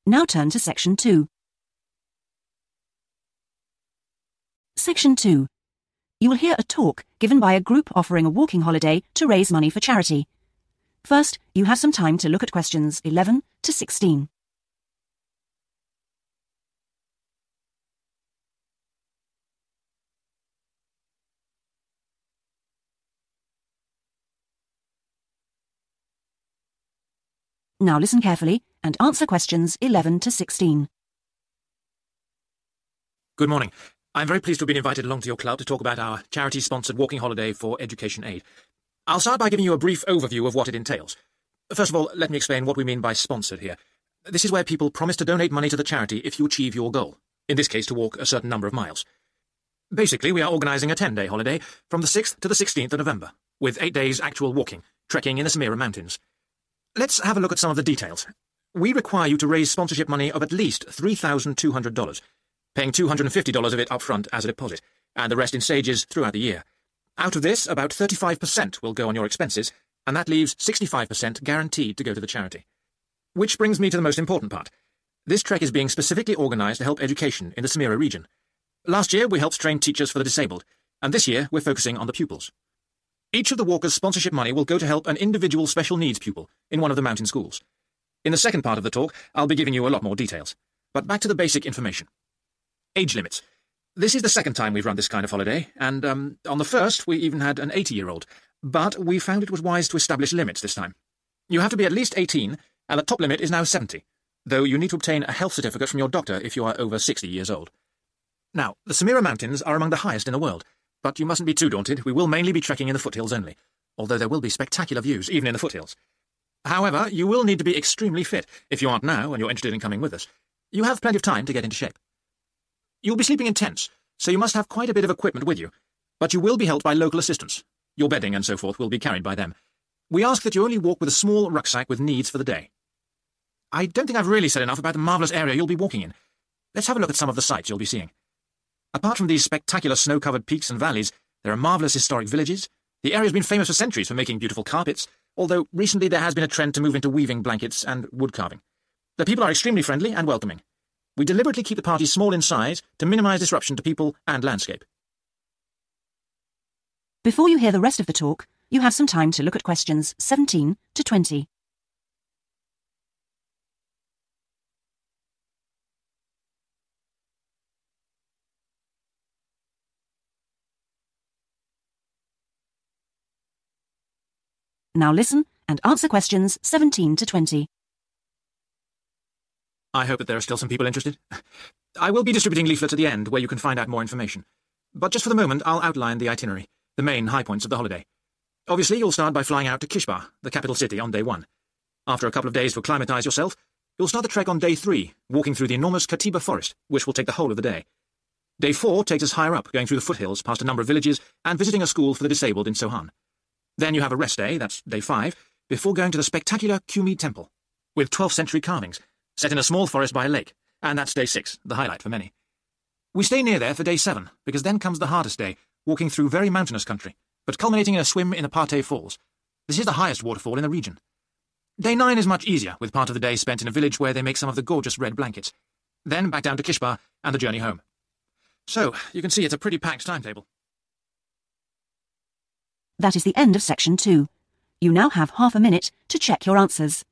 Now turn to Section 2. Section 2. You will hear a talk given by a group offering a walking holiday to raise money for charity. First, you have some time to look at questions 11 to 16. Now listen carefully and answer questions 11 to 16. Good morning. I'm very pleased to have been invited along to your club to talk about our charity-sponsored walking holiday for education aid. I'll start by giving you a brief overview of what it entails. First of all, let me explain what we mean by sponsored here. This is where people promise to donate money to the charity if you achieve your goal, in this case to walk a certain number of miles. Basically, we are organising a 10-day holiday from the 6th to the 16th of November, with 8 days actual walking, trekking in the Samira Mountains. Let's have a look at some of the details. We require you to raise sponsorship money of at least $3,200, paying $250 of it up front as a deposit, and the rest in stages throughout the year. Out of this, about 35% will go on your expenses, and that leaves 65% guaranteed to go to the charity. Which brings me to the most important part. This trek is being specifically organised to help education in the Samira region. Last year, we helped train teachers for the disabled, and this year we're focusing on the pupils. Each of the walkers' sponsorship money will go to help an individual special needs pupil in one of the mountain schools. In the second part of the talk, I'll be giving you a lot more details. But back to the basic information. Age limits. This is the second time we've run this kind of holiday, and on the first we even had an 80-year-old. But we found it was wise to establish limits this time. You have to be at least 18, and the top limit is now 70, though you need to obtain a health certificate from your doctor if you are over 60 years old. Now, the Samira Mountains are among the highest in the world, but you mustn't be too daunted. We will mainly be trekking in the foothills only, although there will be spectacular views even in the foothills. However, you will need to be extremely fit if you aren't now and you're interested in coming with us. You have plenty of time to get into shape. You'll be sleeping in tents, so you must have quite a bit of equipment with you, but you will be helped by local assistants. Your bedding and so forth will be carried by them. We ask that you only walk with a small rucksack with needs for the day. I don't think I've really said enough about the marvellous area you'll be walking in. Let's have a look at some of the sights you'll be seeing. Apart from these spectacular snow-covered peaks and valleys, there are marvellous historic villages. The area's been famous for centuries for making beautiful carpets, although recently there has been a trend to move into weaving blankets and wood carving. The people are extremely friendly and welcoming. We deliberately keep the party small in size to minimise disruption to people and landscape. Before you hear the rest of the talk, you have some time to look at questions 17 to 20. Now listen and answer questions 17 to 20. I hope that there are still some people interested. I will be distributing leaflets at the end where you can find out more information. But just for the moment, I'll outline the itinerary, the main high points of the holiday. Obviously, you'll start by flying out to Kishbar, the capital city, on day 1. After a couple of days to acclimatise yourself, you'll start the trek on day 3, walking through the enormous Katiba forest, which will take the whole of the day. Day 4 takes us higher up, going through the foothills, past a number of villages, and visiting a school for the disabled in Sohan. Then you have a rest day, that's day 5, before going to the spectacular Kumi Temple, with 12th century carvings, set in a small forest by a lake, and that's day 6, the highlight for many. We stay near there for day 7, because then comes the hardest day, walking through very mountainous country, but culminating in a swim in the Pate Falls. This is the highest waterfall in the region. Day 9 is much easier, with part of the day spent in a village where they make some of the gorgeous red blankets. Then back down to Kishbar and the journey home. So, you can see it's a pretty packed timetable. That is the end of Section 2. You now have half a minute to check your answers.